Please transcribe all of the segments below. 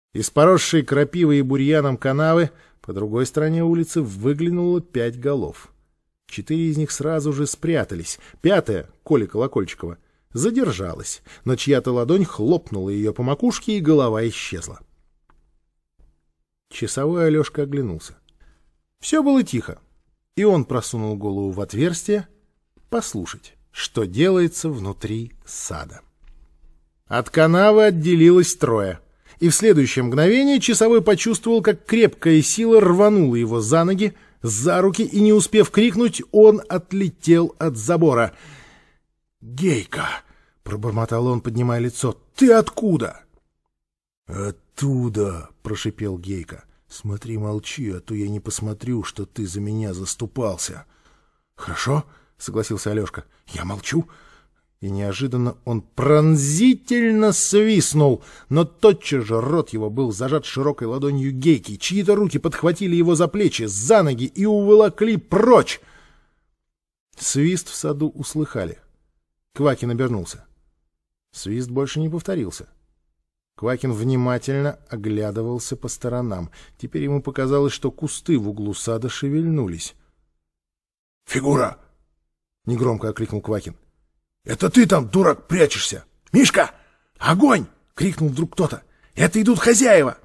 Из поросшей крапивой и бурьяном канавы по другой стороне улицы выглянуло 5 голов. 4 из них сразу же спрятались. 5-я, Коля Колокольчикова, задержалась, но чья-то ладонь хлопнула ее по макушке, и голова исчезла. Часовой Алешка оглянулся. Все было тихо, и он просунул голову в отверстие послушать, что делается внутри сада. От канавы отделилось 3, и в следующее мгновение часовой почувствовал, как крепкая сила рванула его за ноги, за руки, и, не успев крикнуть, он отлетел от забора. «Гейка!» — пробормотал он, поднимая лицо. «Ты откуда?» «Оттуда!» — прошипел Гейка. «Смотри, молчи, а то я не посмотрю, что ты за меня заступался». «Хорошо», — согласился Алешка. «Я молчу». И неожиданно он пронзительно свистнул, но тотчас же рот его был зажат широкой ладонью Гейки. Чьи-то руки подхватили его за плечи, за ноги и уволокли прочь. Свист в саду услыхали. Квакин обернулся. Свист больше не повторился. Квакин внимательно оглядывался по сторонам. Теперь ему показалось, что кусты в углу сада шевельнулись. «Фигура!» — негромко окликнул Квакин. «Это ты там, дурак, прячешься? Мишка! Огонь!» — крикнул вдруг кто-то. «Это идут хозяева!»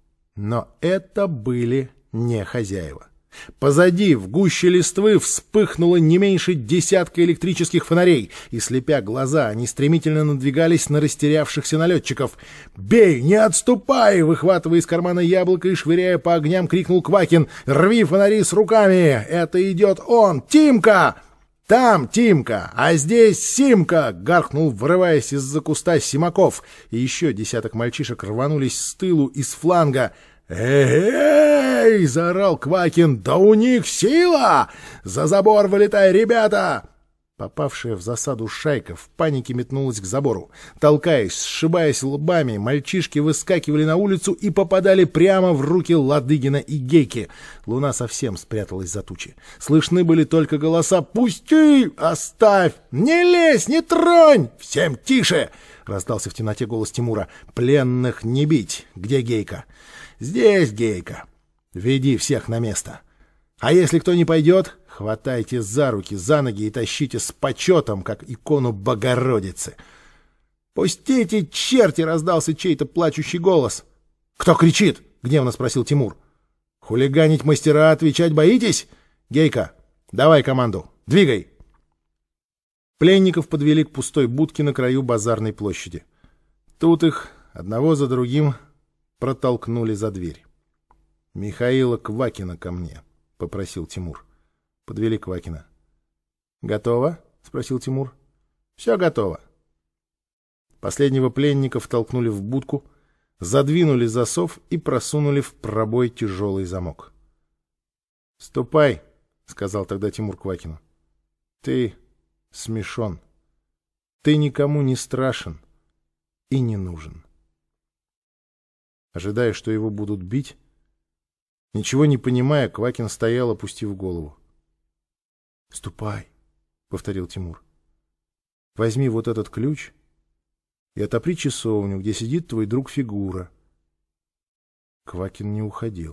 Но это были не хозяева. Позади, в гуще листвы, вспыхнуло не меньше 10 электрических фонарей, и, слепя глаза, они стремительно надвигались на растерявшихся налетчиков. «Бей, не отступай!» — выхватывая из кармана яблоко и швыряя по огням, крикнул Квакин. «Рви фонари с руками! Это идет он! Тимка!» «Там Тимка, а здесь Симка!» — гаркнул, вырываясь из-за куста Симаков. И еще 10 мальчишек рванулись с тылу и с фланга. «Эй!» — заорал Квакин. «Да у них сила! За забор вылетай, ребята!» Попавшая в засаду шайка в панике метнулась к забору. Толкаясь, сшибаясь лбами, мальчишки выскакивали на улицу и попадали прямо в руки Ладыгина и Гейки. Луна совсем спряталась за тучи. Слышны были только голоса: «Пусти! Оставь! Не лезь! Не тронь! Всем тише!» — раздался в темноте голос Тимура. «Пленных не бить! Где Гейка?» «Здесь Гейка. Веди всех на место. А если кто не пойдет, хватайте за руки, за ноги и тащите с почетом, как икону Богородицы». «Пустите, черти!» — раздался чей-то плачущий голос. «Кто кричит?» — гневно спросил Тимур. «Хулиганить мастера, отвечать боитесь? Гейка, давай команду. Двигай!» Пленников подвели к пустой будке на краю базарной площади. Тут их одного за другим протолкнули за дверь. «Михаила Квакина ко мне», — попросил Тимур. Подвели Квакина. «Готово?» — спросил Тимур. «Все готово». Последнего пленника втолкнули в будку, задвинули засов и просунули в пробой тяжелый замок. «Ступай», — сказал тогда Тимур Квакину. «Ты смешон. Ты никому не страшен и не нужен». Ожидая, что его будут бить, ничего не понимая, Квакин стоял, опустив голову. «Ступай», — повторил Тимур. «Возьми вот этот ключ и отопри часовню, где сидит твой друг Фигура». Квакин не уходил.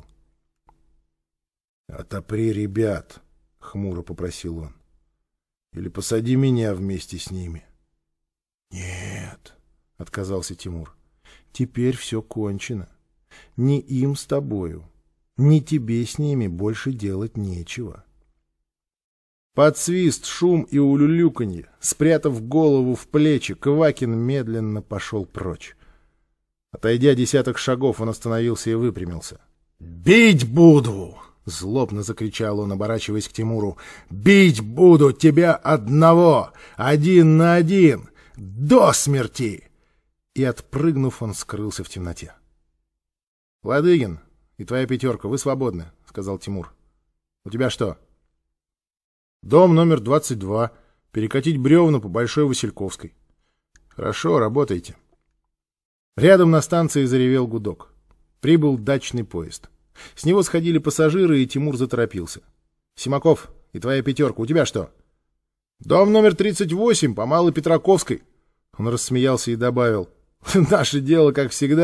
«Отопри ребят», — хмуро попросил он. «Или посади меня вместе с ними». «Нет», — отказался Тимур. «Теперь все кончено. Ни им с тобою, ни тебе с ними больше делать нечего». Под свист, шум и улюлюканье, спрятав голову в плечи, Квакин медленно пошел прочь. Отойдя 10 шагов, он остановился и выпрямился. «Бить буду!» — злобно закричал он, оборачиваясь к Тимуру. «Бить буду тебя одного! 1 на 1! До смерти!» И, отпрыгнув, он скрылся в темноте. «Ладыгин и твоя 5, вы свободны», — сказал Тимур. «У тебя что?» «Дом номер 22. Перекатить бревна по Большой Васильковской». «Хорошо, работайте». Рядом на станции заревел гудок. Прибыл дачный поезд. С него сходили пассажиры, и Тимур заторопился. «Симаков и твоя 5, у тебя что?» «Дом номер 38 по Малой Петраковской». Он рассмеялся и добавил: «Наше дело, как всегда,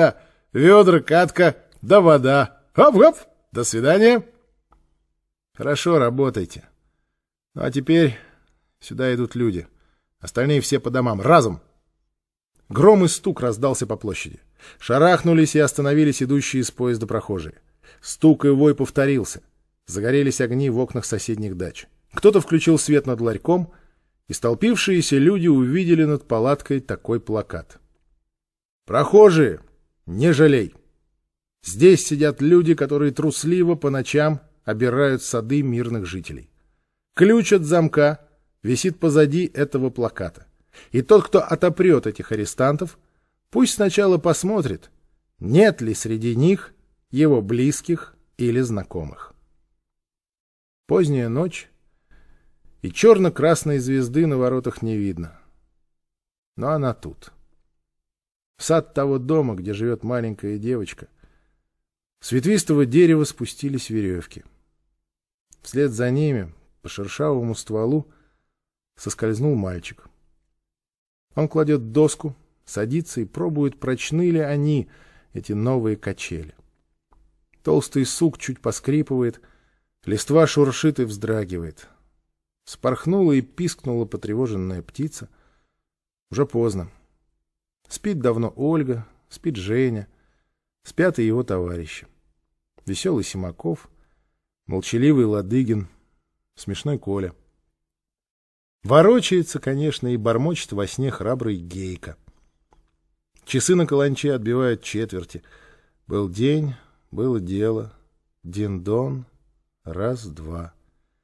ведра, катка, да вода. Хоп-хоп, до свидания. Хорошо, работайте. Ну а теперь сюда идут люди. Остальные все по домам. Разом! Гром и стук раздался по площади. Шарахнулись и остановились идущие из поезда прохожие. Стук и вой повторился. Загорелись огни в окнах соседних дач. Кто-то включил свет над ларьком, и столпившиеся люди увидели над палаткой такой плакат. «Прохожие, не жалей! Здесь сидят люди, которые трусливо по ночам обирают сады мирных жителей. Ключ от замка висит позади этого плаката. И тот, кто отопрет этих арестантов, пусть сначала посмотрит, нет ли среди них его близких или знакомых». Поздняя ночь, и черно-красной звезды на воротах не видно. Но она тут. В сад того дома, где живет маленькая девочка, с ветвистого дерева спустились веревки. Вслед за ними, по шершавому стволу, соскользнул мальчик. Он кладет доску, садится и пробует, прочны ли они, эти новые качели. Толстый сук чуть поскрипывает, листва шуршит и вздрагивает. Спорхнула и пискнула потревоженная птица. Уже поздно. Спит давно Ольга, спит Женя, спят и его товарищи. Веселый Симаков, молчаливый Ладыгин, смешной Коля. Ворочается, конечно, и бормочет во сне храбрый Гейка. Часы на каланче отбивают четверти. Был день, было дело, дин-дон, раз-два.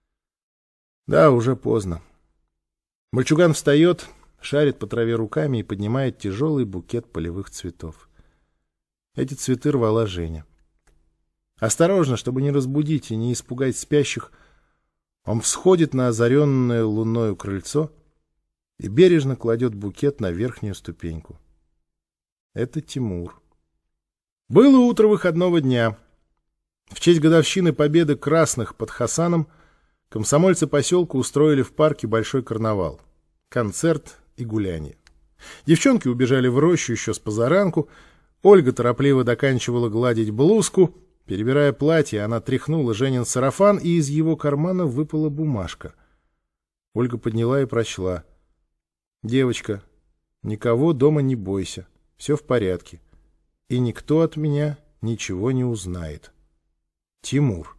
Да, уже поздно. Мальчуган встает, шарит по траве руками и поднимает тяжелый букет полевых цветов. Эти цветы рвала Женя. Осторожно, чтобы не разбудить и не испугать спящих, он всходит на озаренное луною крыльцо и бережно кладет букет на верхнюю ступеньку. Это Тимур. Было утро выходного дня. В честь годовщины победы красных под Хасаном комсомольцы поселка устроили в парке большой карнавал. Концерт и гуляние. Девчонки убежали в рощу еще с позаранку. Ольга торопливо доканчивала гладить блузку. Перебирая платье, она тряхнула Женин сарафан, и из его кармана выпала бумажка. Ольга подняла и прочла. «Девочка, никого дома не бойся. Все в порядке. И никто от меня ничего не узнает. Тимур».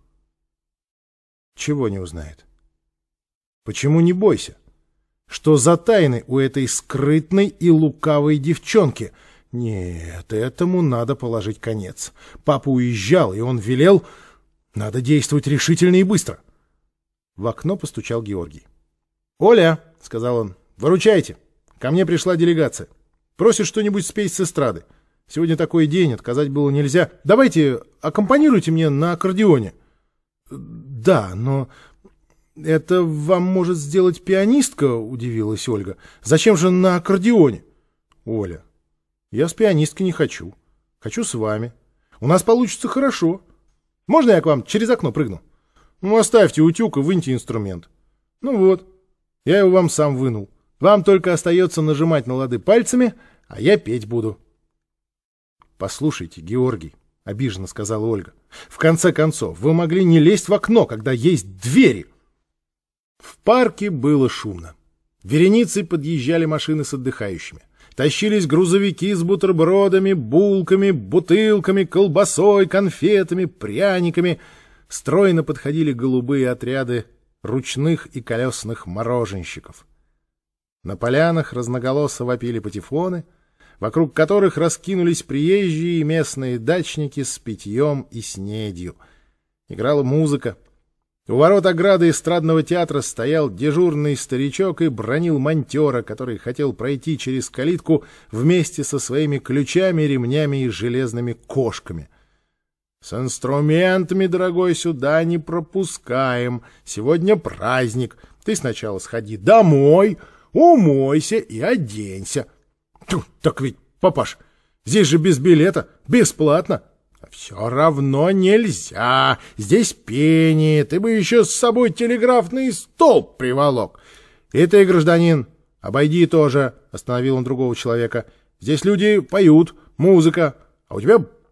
Чего не узнает? Почему не бойся? Что за тайны у этой скрытной и лукавой девчонки? Нет, этому надо положить конец. Папа уезжал, и он велел... Надо действовать решительно и быстро. В окно постучал Георгий. «Оля», — сказал он, — «выручайте. Ко мне пришла делегация. Просит что-нибудь спеть с эстрады. Сегодня такой день, отказать было нельзя. Давайте аккомпанируйте мне на аккордеоне». «Да, но это вам может сделать пианистка», — удивилась Ольга. «Зачем же на аккордеоне?» «Оля, я с пианисткой не хочу. Хочу с вами. У нас получится хорошо. Можно я к вам через окно прыгну? Ну, оставьте утюг и выньте инструмент. Ну вот, я его вам сам вынул. Вам только остается нажимать на лады пальцами, а я петь буду». «Послушайте, Георгий», — обиженно сказала Ольга, — «в конце концов, вы могли не лезть в окно, когда есть двери». В парке было шумно. Вереницей подъезжали машины с отдыхающими. Тащились грузовики с бутербродами, булками, бутылками, колбасой, конфетами, пряниками. Стройно подходили голубые отряды ручных и колесных мороженщиков. На полянах разноголосо вопили патефоны, вокруг которых раскинулись приезжие и местные дачники с питьем и снедью. Играла музыка. У ворот ограды эстрадного театра стоял дежурный старичок и бранил монтера, который хотел пройти через калитку вместе со своими ключами, ремнями и железными кошками. «С инструментами, дорогой, сюда не пропускаем. Сегодня праздник. Ты сначала сходи домой, умойся и оденься». «Так ведь, папаш, здесь же без билета, бесплатно». «Все равно нельзя. Здесь пение. Ты бы еще с собой телеграфный столб приволок. И ты, гражданин, обойди тоже», — остановил он другого человека. «Здесь люди поют, музыка, а у тебя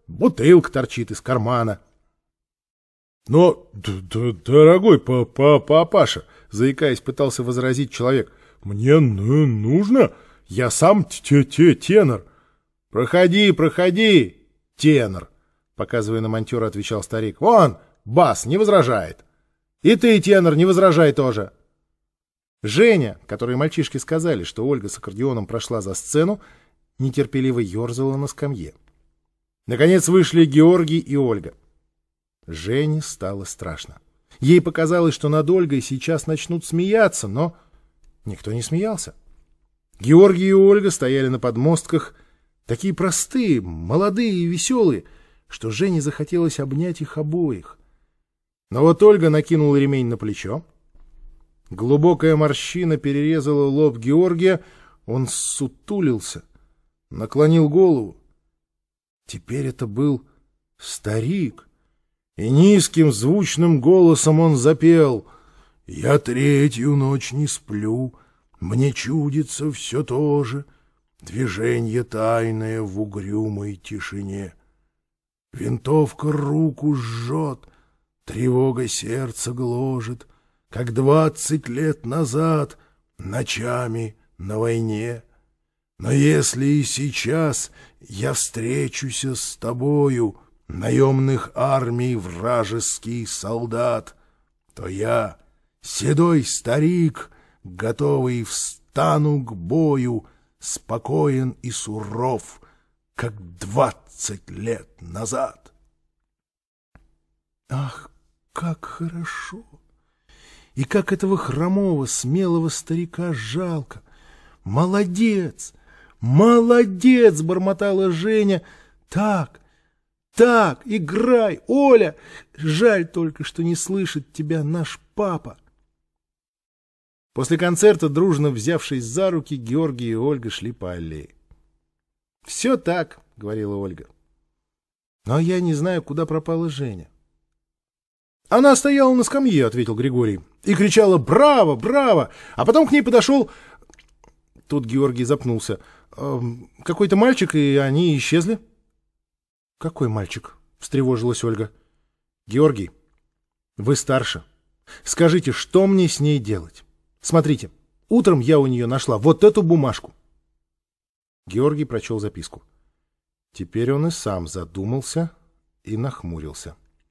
бутылка торчит из кармана. Но, дорогой папаша, заикаясь, пытался возразить человек, мне нужно, я сам тенор. Проходи, тенор, показывая на монтера, отвечал старик. Вон, бас не возражает. И ты, тенор, не возражай тоже. Женя, которой мальчишки сказали, что Ольга с аккордеоном прошла за сцену, нетерпеливо ерзала на скамье. Наконец вышли Георгий и Ольга. Жене стало страшно. Ей показалось, что над Ольгой сейчас начнут смеяться, но никто не смеялся. Георгий и Ольга стояли на подмостках, такие простые, молодые и веселые, что Жене захотелось обнять их обоих. Но вот Ольга накинула ремень на плечо. Глубокая морщина перерезала лоб Георгия, он ссутулился, наклонил голову. Теперь это был старик, и низким звучным голосом он запел: «Я третью ночь не сплю, мне чудится все то же, движенье тайное в угрюмой тишине. Винтовка руку жжет, тревога сердце гложет, как 20 лет назад, ночами на войне. Но если и сейчас я встречусь с тобою, наемных армий вражеский солдат, то я, седой старик, готовый встану к бою, спокоен и суров, как 20 лет назад». Ах, как хорошо! И как этого хромого, смелого старика жалко! Молодец! Молодец! — бормотала Женя. Так, играй, Оля! Жаль только, что не слышит тебя наш папа. После концерта, дружно взявшись за руки, Георгий и Ольга шли по аллее. — Все так, — говорила Ольга. — Но я не знаю, куда пропала Женя. — Она стояла на скамье, — ответил Григорий, — и кричала: «Браво! Браво!» А потом к ней подошел... Тут Георгий запнулся. Какой-то мальчик, и они исчезли. — Какой мальчик? — встревожилась Ольга. — Георгий, вы старше. Скажите, что мне с ней делать? Смотрите, утром я у нее нашла вот эту бумажку. Георгий прочел записку. Теперь он и сам задумался и нахмурился.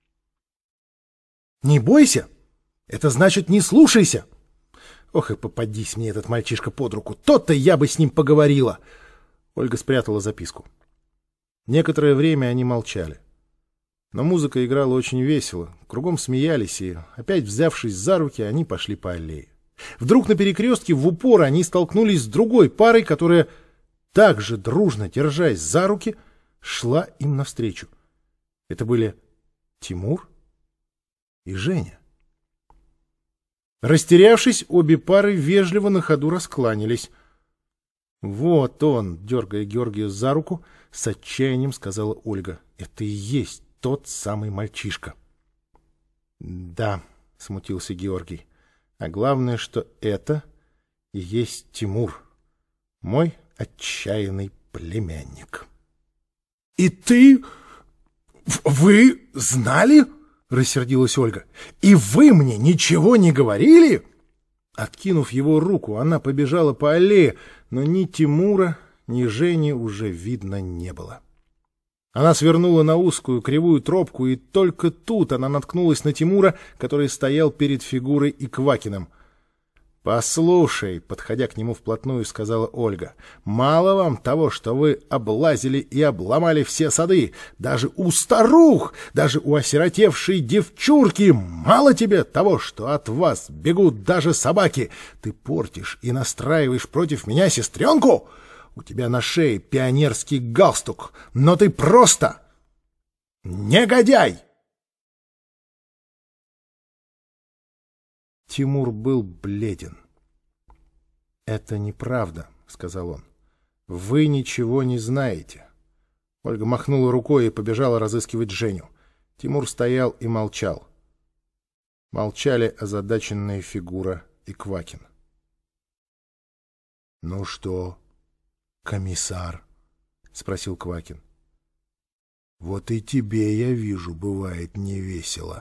— Не бойся! Это значит, не слушайся! Ох, и попадись мне этот мальчишка под руку, то-то я бы с ним поговорила. Ольга спрятала записку. Некоторое время они молчали. Но музыка играла очень весело, кругом смеялись, и, опять взявшись за руки, они пошли по аллее. Вдруг на перекрестке в упор они столкнулись с другой парой, которая, также дружно держась за руки, шла им навстречу. Это были Тимур и Женя. Растерявшись, обе пары вежливо на ходу раскланялись. — Вот он, — дергая Георгия за руку, с отчаянием сказала Ольга. — Это и есть тот самый мальчишка. — Да, — смутился Георгий. — А главное, что это и есть Тимур, мой отчаянный племянник. — И ты... вы знали? — рассердилась Ольга. — И вы мне ничего не говорили? Откинув его руку, она побежала по аллее, но ни Тимура, ни Жени уже видно не было. Она свернула на узкую кривую тропку, и только тут она наткнулась на Тимура, который стоял перед фигурой и Квакиным. «Послушай», — подходя к нему вплотную, сказала Ольга, — «мало вам того, что вы облазили и обломали все сады, даже у старух, даже у осиротевшей девчурки, мало тебе того, что от вас бегут даже собаки, ты портишь и настраиваешь против меня сестренку? У тебя на шее пионерский галстук, но ты просто негодяй!» Тимур был бледен. «Это неправда», — сказал он. «Вы ничего не знаете». Ольга махнула рукой и побежала разыскивать Женю. Тимур стоял и молчал. Молчали озадаченная фигура и Квакин. «Ну что, комиссар?» — спросил Квакин. Вот и тебе, я вижу, бывает невесело.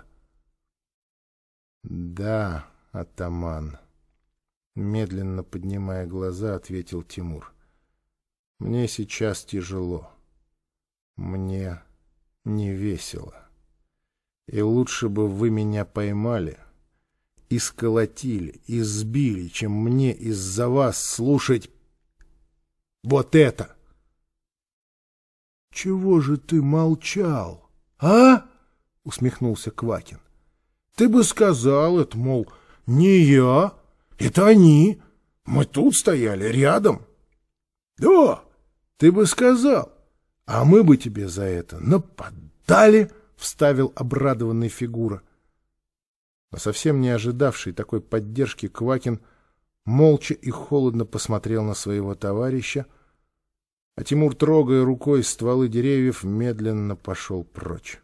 Да, атаман, медленно поднимая глаза, ответил Тимур. Мне сейчас тяжело. Мне не весело. И лучше бы вы меня поймали и сколотили, и сбили, чем мне из-за вас слушать вот это. Чего же ты молчал, а? Усмехнулся Квакин. Ты бы сказал это, мол, не я, это они. Мы тут стояли рядом. Да, ты бы сказал, а мы бы тебе за это нападали, вставил обрадованный Фигура. Но совсем не ожидавший такой поддержки Квакин молча и холодно посмотрел на своего товарища, а Тимур, трогая рукой стволы деревьев, медленно пошел прочь.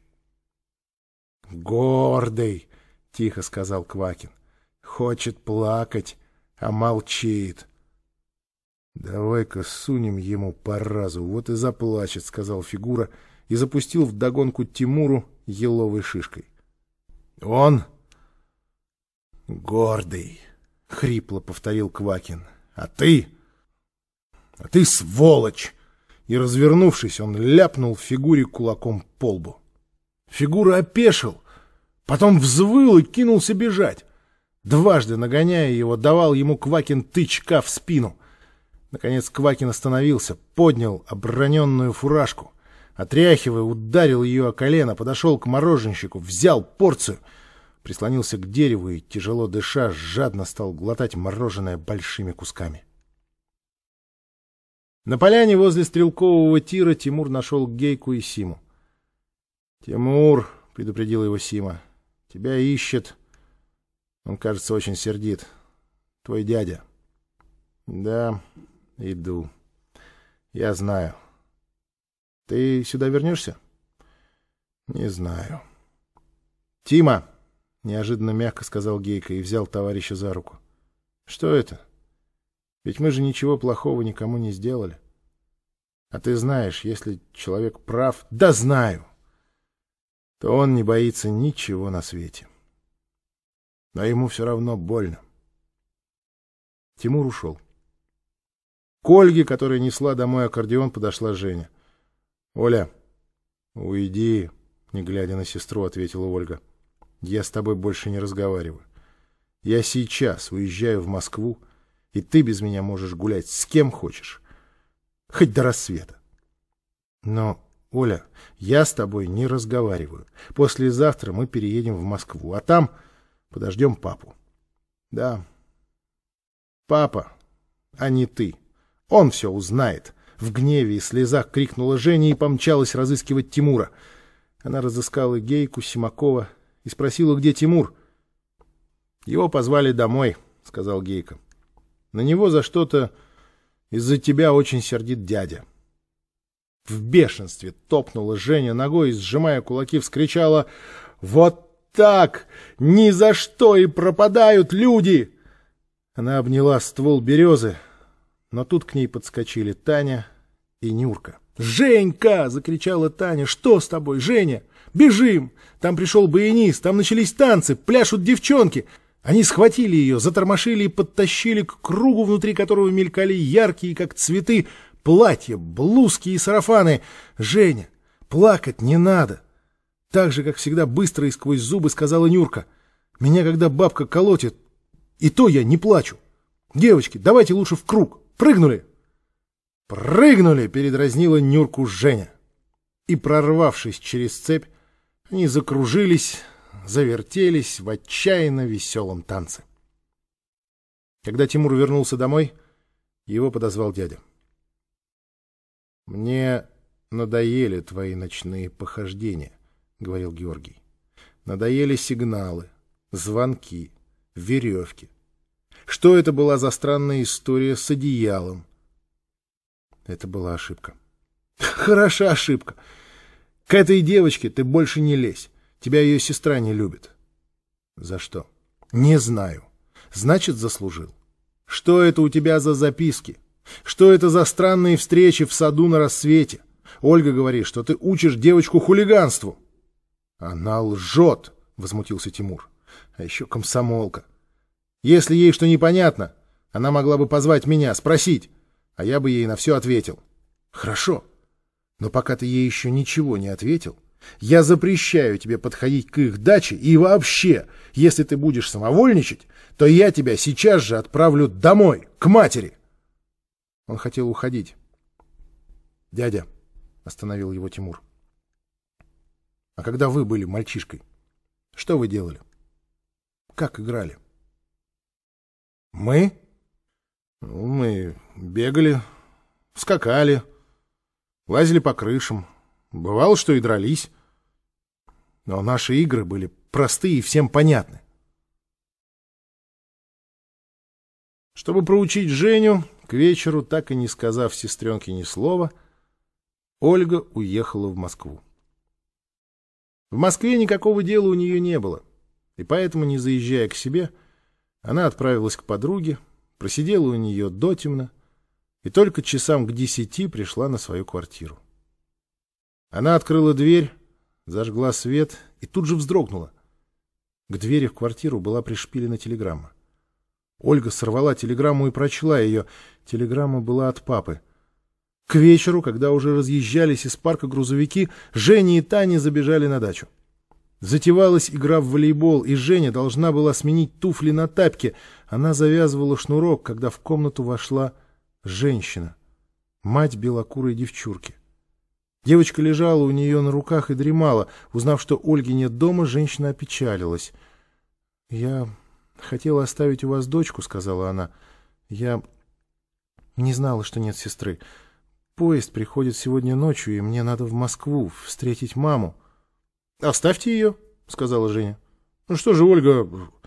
«Гордый!» — тихо сказал Квакин. «Хочет плакать, а молчит. Давай-ка сунем ему по разу, вот и заплачет», — сказал Фигура и запустил вдогонку Тимуру еловой шишкой. «Он гордый!» — хрипло повторил Квакин. «А ты сволочь!» И, развернувшись, он ляпнул Фигуре кулаком по лбу. Фигура опешил, потом взвыл и кинулся бежать. Дважды, нагоняя его, давал ему Квакин тычка в спину. Наконец Квакин остановился, поднял оброненную фуражку, отряхивая, ударил ее о колено, подошел к мороженщику, взял порцию, прислонился к дереву и, тяжело дыша, жадно стал глотать мороженое большими кусками. На поляне возле стрелкового тира Тимур нашел Гейку и Симу. «Тимур», — предупредил его Сима, — «тебя ищет. Он, кажется, очень сердит. Твой дядя». «Да, иду. Я знаю. Ты сюда вернешься?» «Не знаю». «Тима», — неожиданно мягко сказал Гейка и взял товарища за руку. «Что это? Ведь мы же ничего плохого никому не сделали. А ты знаешь, если человек прав, да знаю, то он не боится ничего на свете. Но ему все равно больно». Тимур ушел. К Ольге, которая несла домой аккордеон, подошла Женя. «Оля, уйди», — не глядя на сестру, ответила Ольга. «Я с тобой больше не разговариваю. Я сейчас уезжаю в Москву, и ты без меня можешь гулять с кем хочешь, хоть до рассвета. Но, Оля, я с тобой не разговариваю. Послезавтра мы переедем в Москву, а там подождем папу». «Да, папа, а не ты. Он все узнает», — в гневе и слезах крикнула Женя и помчалась разыскивать Тимура. Она разыскала Гейку, Симакова и спросила, где Тимур. «Его позвали домой», — сказал Гейка. «На него за что-то из-за тебя очень сердит дядя». В бешенстве топнула Женя ногой и, сжимая кулаки, вскричала: «Вот так! Ни за что и пропадают люди!» Она обняла ствол березы, но тут к ней подскочили Таня и Нюрка. «Женька!» — закричала Таня. «Что с тобой, Женя? Бежим! Там пришел баянист, там начались танцы, пляшут девчонки!» Они схватили ее, затормошили и подтащили к кругу, внутри которого мелькали яркие, как цветы, платья, блузки и сарафаны. «Женя, плакать не надо!» Так же, как всегда, быстро и сквозь зубы сказала Нюрка. «Меня, когда бабка колотит, и то я не плачу. Девочки, давайте лучше в круг. Прыгнули!» «Прыгнули!» — передразнила Нюрку Женя. И, прорвавшись через цепь, они закружились, завертелись в отчаянно веселом танце. Когда Тимур вернулся домой, его подозвал дядя. «Мне надоели твои ночные похождения», — говорил Георгий. «Надоели сигналы, звонки, веревки. Что это была за странная история с одеялом?» Это была ошибка. «Хороша ошибка. К этой девочке ты больше не лезь. Тебя ее сестра не любит». «За что?» «Не знаю. Значит, заслужил. Что это у тебя за записки? Что это за странные встречи в саду на рассвете? Ольга говорит, что ты учишь девочку хулиганству. Она лжет, возмутился Тимур. А еще комсомолка. Если ей что непонятно, она могла бы позвать меня, спросить, а я бы ей на все ответил. Хорошо, но пока ты ей еще ничего не ответил, я запрещаю тебе подходить к их даче, и вообще, если ты будешь самовольничать, то я тебя сейчас же отправлю домой, к матери. Он хотел уходить. Дядя, остановил его Тимур. А когда вы были мальчишкой, что вы делали? Как играли? Мы? Ну, мы бегали, скакали, лазили по крышам. Бывало, что и дрались. Но наши игры были простые и всем понятны. Чтобы проучить Женю, к вечеру, так и не сказав сестренке ни слова, Ольга уехала в Москву. В Москве никакого дела у нее не было, и поэтому, не заезжая к себе, она отправилась к подруге, просидела у нее дотемно и только часам к 10 пришла на свою квартиру. Она открыла дверь, зажгла свет и тут же вздрогнула. К двери в квартиру была пришпилена телеграмма. Ольга сорвала телеграмму и прочла ее. Телеграмма была от папы. К вечеру, когда уже разъезжались из парка грузовики, Женя и Таня забежали на дачу. Затевалась игра в волейбол, и Женя должна была сменить туфли на тапки. Она завязывала шнурок, когда в комнату вошла женщина, мать белокурой девчурки. Девочка лежала у нее на руках и дремала. Узнав, что Ольги нет дома, женщина опечалилась. — Я хотела оставить у вас дочку, — сказала она. — Я не знала, что нет сестры. Поезд приходит сегодня ночью, и мне надо в Москву встретить маму. — Оставьте ее, — сказала Женя. — Ну что же, Ольга,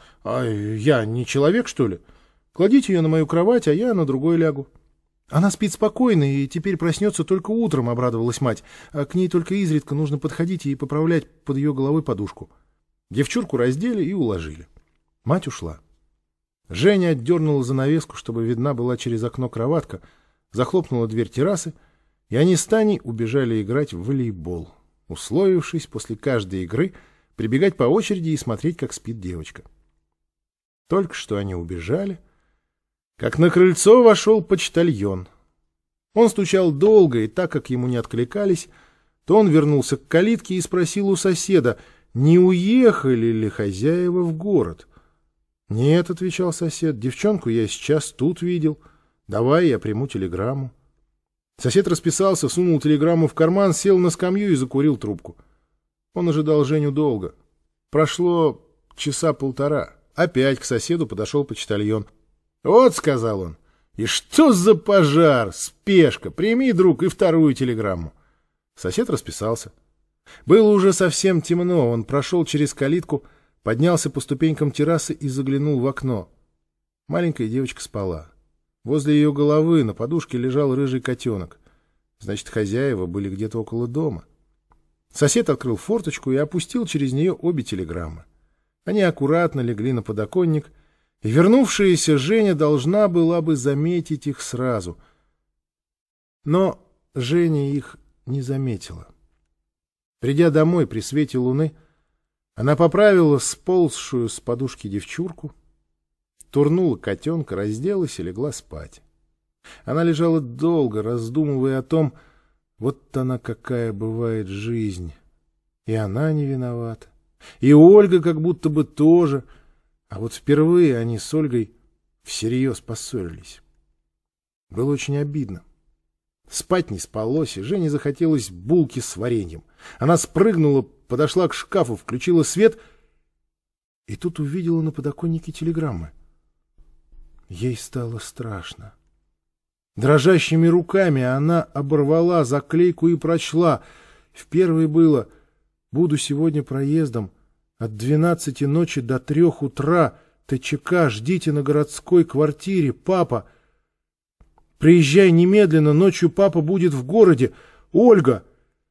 я не человек, что ли? Кладите ее на мою кровать, а я на другой лягу. Она спит спокойно и теперь проснется только утром, — обрадовалась мать. А к ней только изредка нужно подходить и поправлять под ее головой подушку. Девчурку раздели и уложили. Мать ушла. Женя отдернула занавеску, чтобы видна была через окно кроватка, захлопнула дверь террасы, и они с Таней убежали играть в волейбол, условившись после каждой игры прибегать по очереди и смотреть, как спит девочка. Только что они убежали, как на крыльцо вошел почтальон. Он стучал долго, и так как ему не откликались, то он вернулся к калитке и спросил у соседа, не уехали ли хозяева в город. — Нет, — отвечал сосед, — девчонку я сейчас тут видел. Давай я приму телеграмму. Сосед расписался, сунул телеграмму в карман, сел на скамью и закурил трубку. Он ожидал Женю долго. Прошло часа полтора. Опять к соседу подошел почтальон. «Вот», — сказал он, — «и что за пожар? Спешка! Прими, друг, и вторую телеграмму». Сосед расписался. Было уже совсем темно, он прошел через калитку, поднялся по ступенькам террасы и заглянул в окно. Маленькая девочка спала. Возле ее головы на подушке лежал рыжий котенок. Значит, хозяева были где-то около дома. Сосед открыл форточку и опустил через нее обе телеграммы. Они аккуратно легли на подоконник, и вернувшаяся Женя должна была бы заметить их сразу. Но Женя их не заметила. Придя домой при свете луны, она поправила сползшую с подушки девчурку, турнула котенка, разделась и легла спать. Она лежала долго, раздумывая о том, вот она какая бывает жизнь. И она не виновата, и Ольга как будто бы тоже. А вот впервые они с Ольгой всерьез поссорились. Было очень обидно. Спать не спалось, и Жене захотелось булки с вареньем. Она спрыгнула, подошла к шкафу, включила свет, и тут увидела на подоконнике телеграммы. Ей стало страшно. Дрожащими руками она оборвала заклейку и прочла. В первой было: «Буду сегодня проездом. От 12 ночи до 3 утра ТЧК ждите на городской квартире. Папа, приезжай немедленно, ночью папа будет в городе. Ольга!»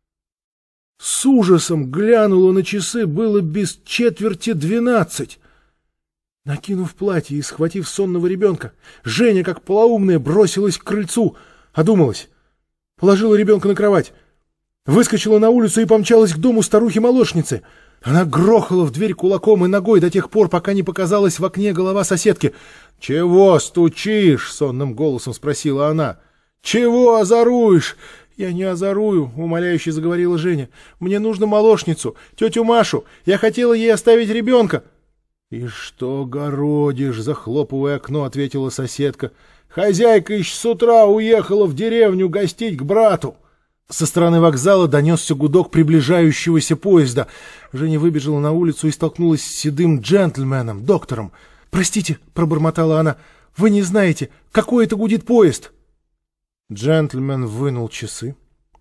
С ужасом глянула на часы, было без четверти 12. Накинув платье и схватив сонного ребенка, Женя, как полоумная, бросилась к крыльцу, одумалась, положила ребенка на кровать. Выскочила на улицу и помчалась к дому старухи-молочницы. Она грохала в дверь кулаком и ногой до тех пор, пока не показалась в окне голова соседки. — Чего стучишь? — сонным голосом спросила она. — Чего озоруешь? — Я не озорую, — умоляюще заговорила Женя. — Мне нужно молочницу, тетю Машу. Я хотела ей оставить ребенка. — И что городишь? — захлопывая окно, ответила соседка. — Хозяйка еще с утра уехала в деревню гостить к брату. Со стороны вокзала донесся гудок приближающегося поезда. Женя выбежала на улицу и столкнулась с седым джентльменом, доктором. — Простите, — пробормотала она, — вы не знаете, какой это гудит поезд? Джентльмен вынул часы.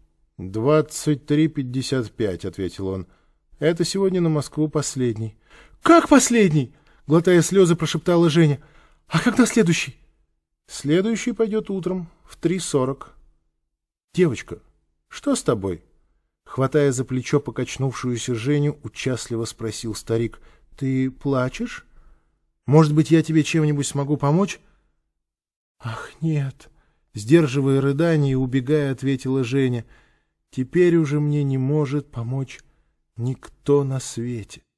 23:55, — ответил он. — Это сегодня на Москву последний. — Как последний? — глотая слезы, прошептала Женя. — А когда следующий? — Следующий пойдет утром в 3:40. — Девочка, что с тобой? Хватая за плечо покачнувшуюся Женю, участливо спросил старик. — Ты плачешь? Может быть, я тебе чем-нибудь смогу помочь? — Ах, нет! — сдерживая рыдание и убегая, ответила Женя. — Теперь уже мне не может помочь никто на свете.